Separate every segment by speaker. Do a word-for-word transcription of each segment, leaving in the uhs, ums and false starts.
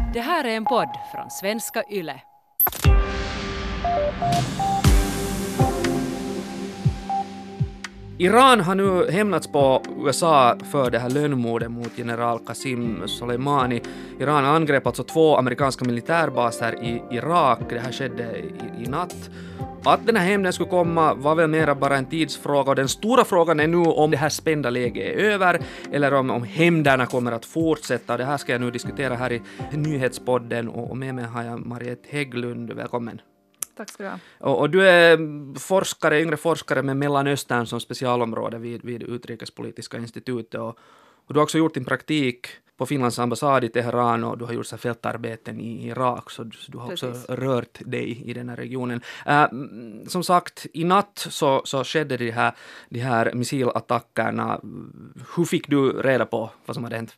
Speaker 1: Det här är en podd från Svenska Yle.
Speaker 2: Iran har nu hämnats på U S A för det här lönnmordet mot general Qasem Soleimani. Iran angrep alltså två amerikanska militärbaser i Irak. Det här skedde i, i natt. Att den här hämnden skulle komma var väl mera bara en tidsfråga, och den stora frågan är nu om det här spända läget är över eller om, om hämnderna kommer att fortsätta. Det här ska jag nu diskutera här i nyhetspodden, och, och med mig har jag Mariette Hägglund. Välkommen.
Speaker 3: Tack ska du ha.
Speaker 2: Och, och du är forskare, yngre forskare med Mellanöstern som specialområde vid, vid Utrikespolitiska institutet, och, och du har också gjort din praktik på Finlands ambassad i Teheran, och du har gjort så fältarbeten i Irak, så du, så du har också
Speaker 3: Precis.
Speaker 2: rört dig i den här regionen. Uh, som sagt, i natt så, så skedde de här, de här missilattackerna. Hur fick du reda på vad som hade hänt?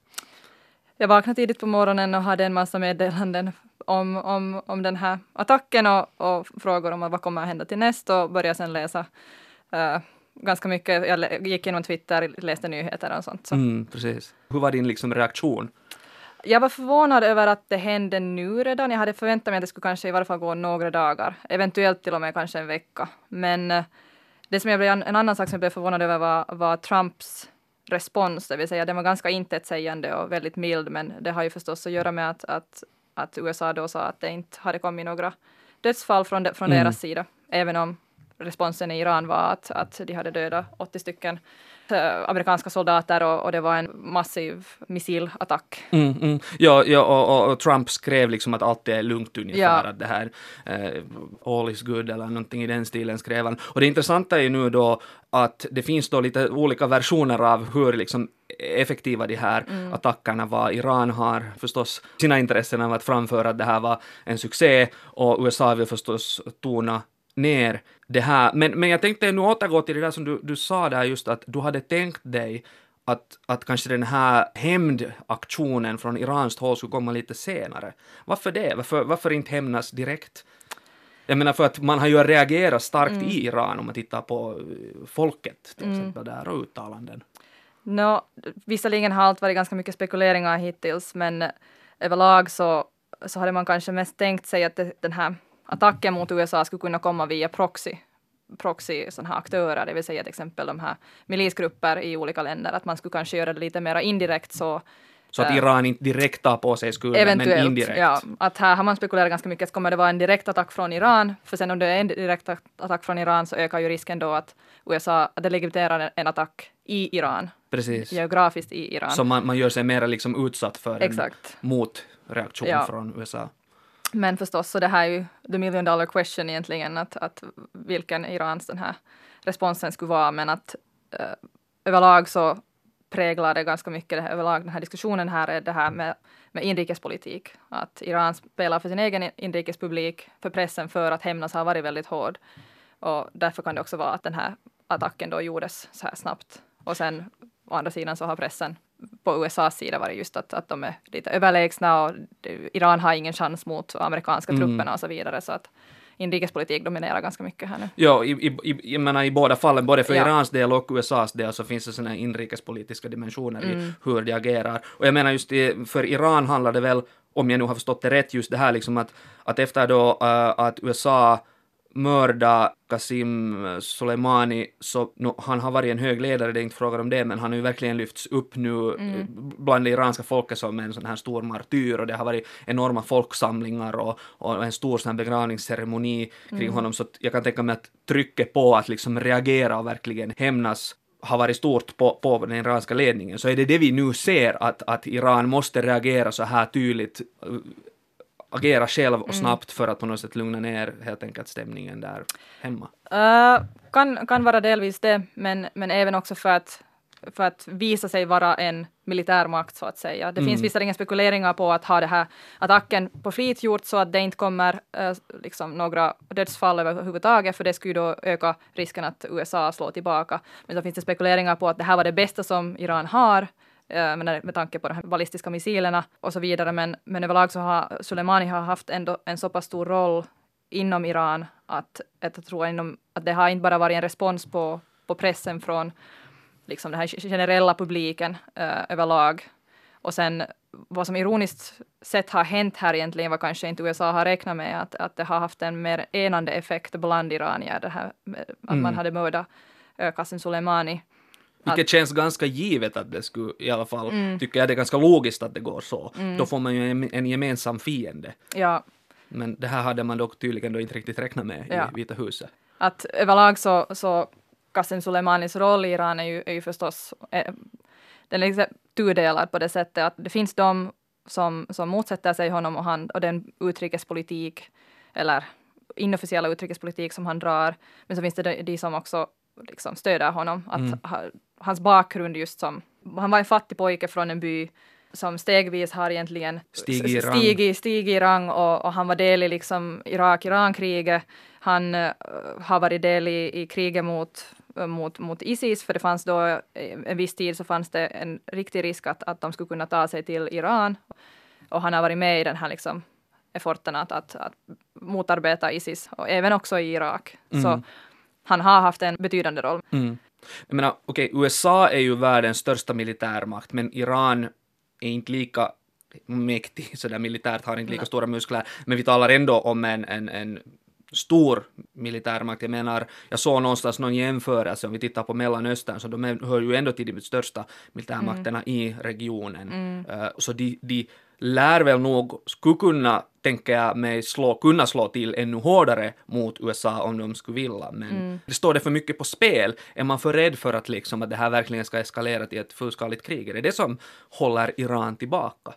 Speaker 3: Jag vaknade tidigt på morgonen och hade en massa meddelanden om, om, om den här attacken och, och frågor om vad kommer att hända till nästa, och började sedan läsa uh, ganska mycket. Jag gick igenom Twitter, läste nyheter och sånt. Så.
Speaker 2: Mm, precis. Hur var din liksom reaktion?
Speaker 3: Jag var förvånad över att det hände nu redan. Jag hade förväntat mig att det skulle kanske i varje fall gå några dagar. Eventuellt till och med kanske en vecka. Men uh, det som jag blev, en annan sak som jag blev förvånad över var, var Trumps respons. Det vill säga, den var ganska intetsägande och väldigt mild. Men det har ju förstås att göra med att, att, att U S A då sa att det inte hade kommit några dödsfall från, de, från
Speaker 2: Mm.
Speaker 3: deras sida. Även om responsen i Iran var att, att de hade dödat åttio stycken äh, amerikanska soldater, och, och det var en massiv missilattack.
Speaker 2: Mm, mm. Ja, ja och, och, och Trump skrev liksom att allt är lugnt ungefär,
Speaker 3: Ja.
Speaker 2: att det här eh, all is good eller någonting i den stilen skrev han. Och det intressanta är ju nu då att det finns då lite olika versioner av hur liksom effektiva de här mm. attackerna var. Iran har förstås sina intressen av att framföra att det här var en succé, och U S A vill förstås tona ner det här. Men, men jag tänkte nu återgå till det där som du, du sa där, just att du hade tänkt dig att, att kanske den här hämndaktionen från iranskt håll skulle komma lite senare. Varför det? Varför, varför inte hämnas direkt? Jag menar, för att man har ju reagerat starkt mm. i Iran om man tittar på folket till exempel mm. där, och uttalanden.
Speaker 3: No, visserligen har allt varit ganska mycket spekuleringar hittills, men överlag så, så hade man kanske mest tänkt sig att det, den här attacken mot U S A skulle kunna komma via proxy, proxy sådana här aktörer, det vill säga till exempel de här milisgrupper i olika länder, att man skulle kanske göra det lite mer indirekt så.
Speaker 2: Så att Iran inte direkt tar på sig skulden,
Speaker 3: eventuellt,
Speaker 2: men indirekt.
Speaker 3: Ja, att här har man spekulerat ganska mycket att kommer det vara en direkt attack från Iran, för sen om det är en direkt attack från Iran så ökar ju risken då att U S A, att det legitimerar en attack i Iran.
Speaker 2: Precis.
Speaker 3: Geografiskt i Iran.
Speaker 2: Så man, man gör sig mer liksom utsatt för
Speaker 3: Exakt.
Speaker 2: en motreaktion ja. från U S A.
Speaker 3: Men förstås, så det här är ju the million dollar question egentligen, att, att vilken Irans den här responsen skulle vara, men att uh, överlag så präglar det ganska mycket, det här, överlag den här diskussionen här är det här med, med inrikespolitik. Att Iran spelar för sin egen inrikespublik, för pressen för att hämnas har varit väldigt hård. Och därför kan det också vara att den här attacken då gjordes så här snabbt. Och sen å andra sidan så har pressen på U S A:s sida var det just att, att de är lite överlägsna, och det, Iran har ingen chans mot amerikanska mm. trupperna och så vidare, så att inrikespolitik dominerar ganska mycket här nu.
Speaker 2: Ja, i, i, jag menar, i båda fallen, både för
Speaker 3: ja.
Speaker 2: Irans del och U S A:s del, så finns det sådana inrikespolitiska dimensioner mm. i hur de agerar. Och jag menar just i, för Iran handlar det väl, om jag nu har förstått det rätt, just det här liksom att, att efter då uh, att U S A mörda Qasem Soleimani, så no, han har varit en hög ledare, det är inte frågan om det, men han har ju verkligen lyfts upp nu mm. bland det iranska folket som en sån här stor martyr, och det har varit enorma folksamlingar och, och en stor sån här begravningsceremoni kring mm. honom, så jag kan tänka mig att trycket på att liksom reagera och verkligen hämnas har varit stort på, på den iranska ledningen. Så är det det vi nu ser, att, att Iran måste reagera så här tydligt, agera själv och snabbt för att på något sätt lugna ner helt enkelt stämningen där hemma?
Speaker 3: Uh, kan, kan vara delvis det, men, men även också för att, för att visa sig vara en militärmakt, så att säga. Det mm. finns visserligen spekuleringar på att ha det här attacken på flit gjort så att det inte kommer uh, liksom några dödsfall överhuvudtaget, för det skulle då öka risken att U S A slår tillbaka. Men så finns det spekuleringar på att det här var det bästa som Iran har, Med, med tanke på de här ballistiska missilerna och så vidare. Men, men överlag så har Soleimani har haft ändå en så pass stor roll inom Iran att, att jag tror inom, att det har inte bara varit en respons på, på pressen från liksom den här generella publiken uh, överlag. Och sen vad som ironiskt sett har hänt här egentligen var kanske inte U S A har räknat med, att, att det har haft en mer enande effekt bland iranier, det här, att mm. man hade mördat uh, Qasem Soleimani.
Speaker 2: Vilket
Speaker 3: att,
Speaker 2: känns ganska givet att det skulle, i alla fall,
Speaker 3: mm.
Speaker 2: tycker jag det är ganska logiskt att det går så.
Speaker 3: Mm.
Speaker 2: Då får man ju en, en gemensam fiende.
Speaker 3: Ja.
Speaker 2: Men det här hade man dock tydligen då inte riktigt räknat med ja. i Vita huset.
Speaker 3: Att överlag så, så Qasem Soleimanis roll i Iran är ju, är ju förstås är, den är liksom tudelad på det sättet att det finns de som, som motsätter sig honom och, han, och den utrikespolitik eller inofficiella utrikespolitik som han drar, men så finns det de, de som också liksom stöder honom. Att
Speaker 2: mm.
Speaker 3: ha, hans bakgrund just som, han var en fattig pojke från en by som stegvis har egentligen
Speaker 2: stig i rang,
Speaker 3: stig, stig i rang och, och han var del i liksom Irak-Iran-kriget. Han uh, har varit del i, i kriget mot, uh, mot, mot ISIS, för det fanns då en viss tid så fanns det en riktig risk att, att de skulle kunna ta sig till Iran. Och han har varit med i den här liksom efforten att, att, att motarbeta ISIS och även också i Irak. Mm. Så han har haft en betydande roll.
Speaker 2: Mm. Jag menar, okej, okay, U S A är ju världens största militärmakt, men Iran är inte lika mäktig, så där militärt har inte lika Nej. stora muskler, men vi talar ändå om en, en, en stor militärmakt. Jag menar, jag såg någonstans någon jämförelse, om vi tittar på Mellanöstern, så de hör ju ändå till de största militärmakterna mm. i regionen. Mm. Uh, så de, de lär väl nog, skulle kunna, tänker jag mig, slå, kunna slå till ännu hårdare mot U S A om de skulle vilja, men mm. det står det för mycket på spel. Är man för rädd för att, liksom, att det här verkligen ska eskalera till ett fullskaligt krig? Är det det som håller Iran tillbaka?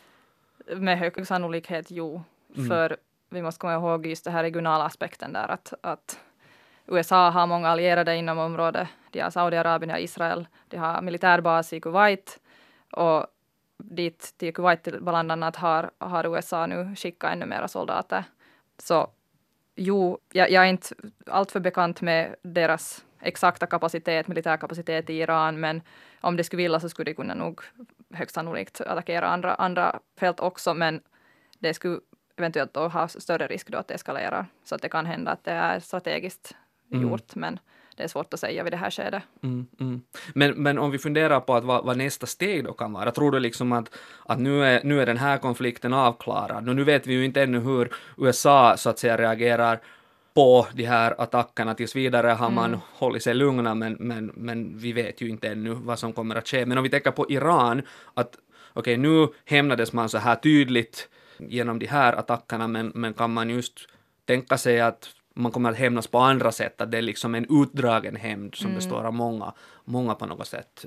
Speaker 3: Med hög sannolikhet, jo. Mm. För vi måste komma ihåg just det här regionala aspekten där, att, att U S A har många allierade inom området. De har Saudiarabien och Israel. De har militärbas i Kuwait, och dit till Kuwait bland annat har, har U S A nu skickat ännu mera soldater. Så jo, jag, jag är inte alltför bekant med deras exakta kapacitet, militärkapacitet i Iran, men om det skulle vilja så skulle de kunna nog högst sannolikt attackera andra, andra fält också, men det skulle eventuellt då ha större risk då att det eskalerar. Så att det kan hända att det är strategiskt mm. gjort, men det är svårt att säga vid det här skedet. Mm,
Speaker 2: mm. Men, men om vi funderar på att vad, vad nästa steg då kan vara, tror du liksom att, att nu, är, nu är den här konflikten avklarad? Och nu vet vi ju inte ännu hur U S A så att säga reagerar på de här attackerna. Tills vidare har man mm. hållit sig lugna, men, men, men vi vet ju inte ännu vad som kommer att ske. Men om vi tänker på Iran, att okej, okay, nu hämnades man så här tydligt genom de här attackerna, men, men kan man just tänka sig att man kommer att hämnas på andra sätt, att det är liksom en utdragen hämnd som mm. består av många, många på något sätt.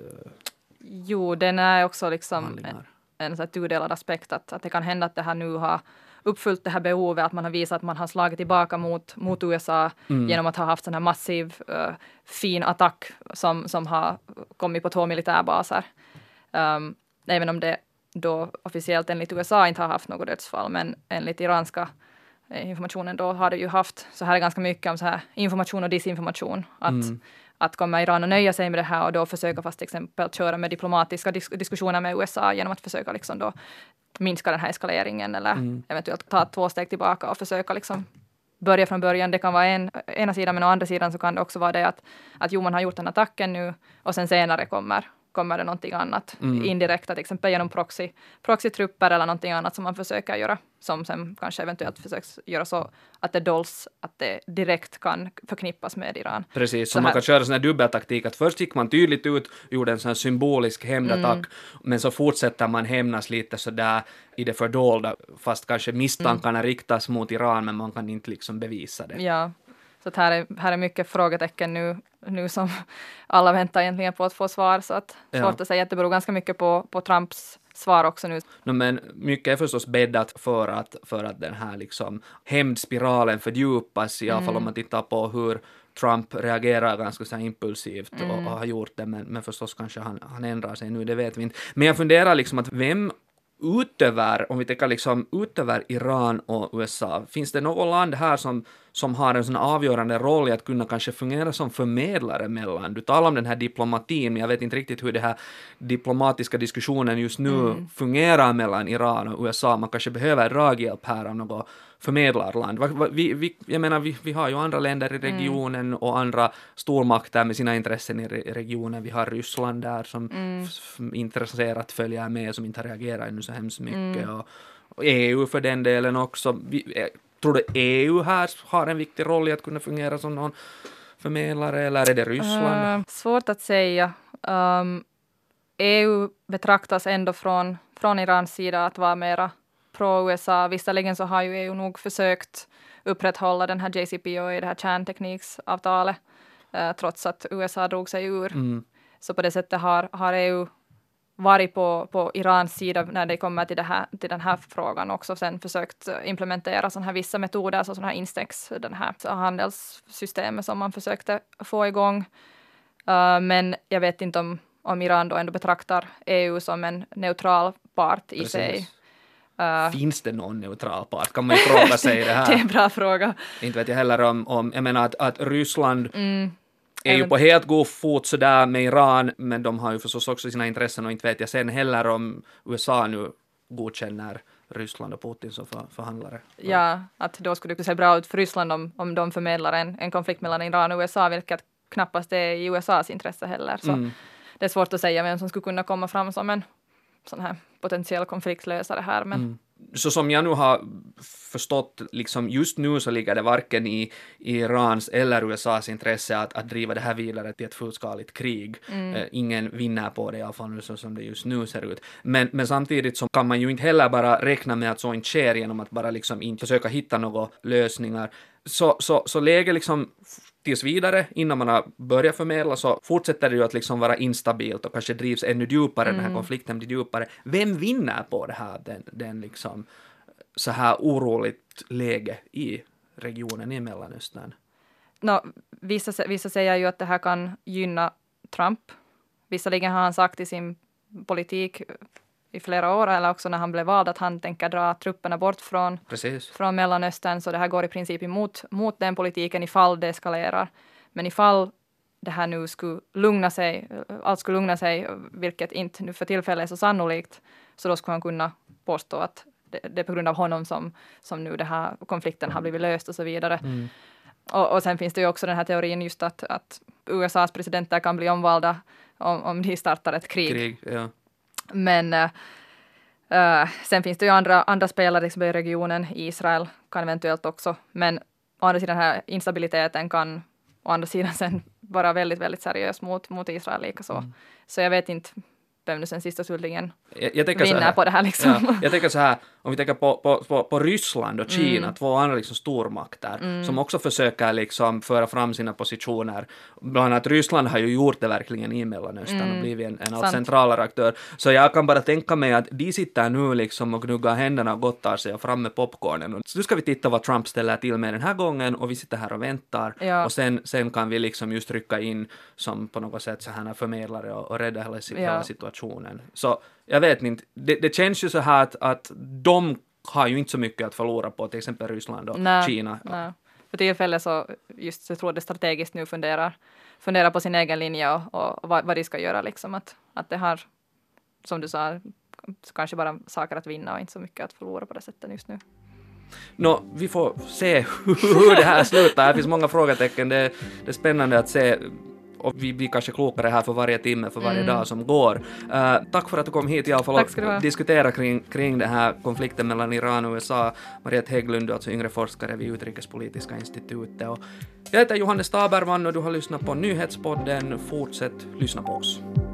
Speaker 3: Jo, den är också liksom en, en så här tudelad aspekt, att, att det kan hända att det här nu har uppfyllt det här behovet, att man har visat att man har slagit tillbaka mot, mot U S A mm. genom att ha haft sån här massiv uh, fin attack som, som har kommit på två militärbaser. Um, även om det då officiellt enligt U S A inte har haft något dödsfall, men enligt iranska informationen då har det ju haft, så här är ganska mycket om så här information och disinformation, att, mm. att kommer Iran att nöja sig med det här och då försöka fast till exempel köra med diplomatiska disk- diskussioner med U S A genom att försöka liksom då minska den här eskaleringen eller mm. eventuellt ta två steg tillbaka och försöka liksom börja från början. Det kan vara en, ena sidan, men å andra sidan så kan det också vara det att, att jo, man har gjort den attacken nu och sen senare kommer kommer det någonting annat mm. indirekt, till exempel genom proxy, proxytrupper eller någonting annat som man försöker göra, som sen kanske eventuellt försöks göra så att det dolls, att det direkt kan förknippas med Iran.
Speaker 2: Precis, så, så man kan köra sån här dubbeltaktik, att först gick man tydligt ut, gjorde en sån här symbolisk hämndattack, mm. men så fortsätter man hämnas lite så där i det fördolda, fast kanske misstankarna mm. riktas mot Iran, men man kan inte liksom bevisa det.
Speaker 3: Ja. Så att här, är, här är mycket frågetecken nu, nu som alla väntar egentligen på att få svar. Så att svårt ja. att säga att det beror ganska mycket på, på Trumps svar också nu.
Speaker 2: No, men mycket är förstås bäddat för att, för att den här liksom hämndspiralen fördjupas, i alla fall mm. om man tittar på hur Trump reagerar ganska så här impulsivt mm. och, och har gjort det, men, men förstås kanske han, han ändrar sig nu, det vet vi inte. Men jag funderar liksom att vem utöver, om vi tänker liksom utöver Iran och U S A, finns det något land här som som har en sån avgörande roll i att kunna kanske fungera som förmedlare mellan. Du talar om den här diplomatin, men jag vet inte riktigt hur det här diplomatiska diskussionen just nu mm. fungerar mellan Iran och U S A. Man kanske behöver draghjälp här av något förmedlarland. Vi, vi, jag menar, vi, vi har ju andra länder i regionen mm. och andra stormakter med sina intressen i regionen. Vi har Ryssland där som mm. f- intresserat följer med, som inte har reagerat ännu så hemskt mycket. Mm. Och, och E U för den delen också. Vi, tror du E U här har en viktig roll i att kunna fungera som någon förmedlare, eller är det Ryssland?
Speaker 3: Uh, svårt att säga. Um, E U betraktas ändå från, från Irans sida att vara mera pro-U S A. Visserligen så har ju E U nog försökt upprätthålla den här J C P O I, det här kärntekniksavtalet, uh, trots att U S A drog sig ur. Mm. Så på det sättet har, har E U varit på, på Irans sida när det kommer till, det här, till den här frågan, också sen försökt implementera sådana här vissa metoder, så sådana här Instex, den här handelssystemet som man försökte få igång. Uh, men jag vet inte om, om Iran då ändå betraktar E U som en neutral part i Precis. sig.
Speaker 2: Uh, Finns det någon neutral part? Kan man ju fråga sig det här.
Speaker 3: Det är en bra fråga.
Speaker 2: Inte vet jag heller om, om jag menar att, att Ryssland mm. är ju på helt god fot sådär med Iran, men de har ju förstås också sina intressen, och inte vet jag sen heller om U S A nu godkänner Ryssland och Putin som för, förhandlare.
Speaker 3: Ja, att då skulle det se bra ut för Ryssland om, om de förmedlar en, en konflikt mellan Iran och U S A, vilket knappast är i U S As intresse heller. Så mm. det är svårt att säga vem som skulle kunna komma fram som en sån här potentiell konfliktlösare här. Men
Speaker 2: mm. Så som jag nu har förstått, liksom just nu så ligger det varken i Irans eller U S As intresse att, att driva det här vidare till ett fullskaligt krig. Mm. Eh, ingen vinner på det i alla fall nu så som det just nu ser ut. Men, men samtidigt så kan man ju inte heller bara räkna med att så inte sker genom att bara liksom inte försöka hitta några lösningar. Så, så, så läget liksom tills vidare, innan man har börjat förmedla, så fortsätter det ju att liksom vara instabilt och kanske drivs ännu djupare, mm. den här konflikten blir djupare. Vem vinner på det här, den, den liksom så här oroligt läge i regionen i Mellanöstern?
Speaker 3: No, vissa, vissa säger ju att det här kan gynna Trump. Visserligen har han sagt i sin politik i flera år, eller också när han blev vald, att han tänker dra trupperna bort från, från Mellanöstern, så det här går i princip emot mot den politiken ifall det eskalerar. Men ifall det här nu skulle lugna sig, allt skulle lugna sig, vilket inte nu för tillfället är så sannolikt, så då skulle han kunna påstå att det, det är på grund av honom som, som nu den här konflikten har blivit löst och så vidare. Mm. Och, och sen finns det ju också den här teorin just att, att U S As presidenter kan bli omvalda om, om de startar ett krig.
Speaker 2: krig ja.
Speaker 3: Men uh, sen finns det ju andra, andra spelare liksom i regionen. Israel kan eventuellt också. Men å andra sidan den här instabiliteten kan å andra sidan sen vara väldigt, väldigt seriös mot, mot Israel lika så. Mm. Så jag vet inte vem nu sen sista slutligen
Speaker 2: jag, jag
Speaker 3: vinner här, på det här liksom.
Speaker 2: Ja, jag tänker så här, om vi tänker på, på, på, på Ryssland och Kina, mm. två andra liksom stormakter mm. som också försöker liksom föra fram sina positioner. Bland annat Ryssland har ju gjort det verkligen i Mellanöstern mm. och blivit en, en allt centralare aktör. Så jag kan bara tänka mig att de sitter nu liksom och gnuggar händerna och gottar sig och fram med popcornen. Så nu ska vi titta vad Trump ställer till med den här gången, och vi sitter här och väntar. Ja. Och sen, sen kan vi liksom just rycka in som på något sätt så här förmedlare och, och rädda hela, ja. hela situationen. Så jag vet inte, det, det känns ju så här att, att de har ju inte så mycket att förlora på till exempel Ryssland och nej, Kina.
Speaker 3: Nej. För tillfället så just så tror jag det strategiskt nu funderar, funderar på sin egen linje och, och vad, vad de ska göra liksom. Att, att det har, som du sa, kanske bara saker att vinna och inte så mycket att förlora på det sättet just nu.
Speaker 2: Nå, vi får se hur det här slutar. Det finns många frågetecken. Det, det är spännande att se, och vi blir kanske klokare här för varje timme, för varje mm. dag som går. Uh, tack för att du kom hit i alla fall och diskutera kring, kring den här konflikten mellan Iran och U S A. Mariette Hägglund, alltså yngre forskare vid Utrikespolitiska institutet. Och jag heter Johannes Taberman och du har lyssnat på Nyhetspodden. Fortsätt lyssna på oss.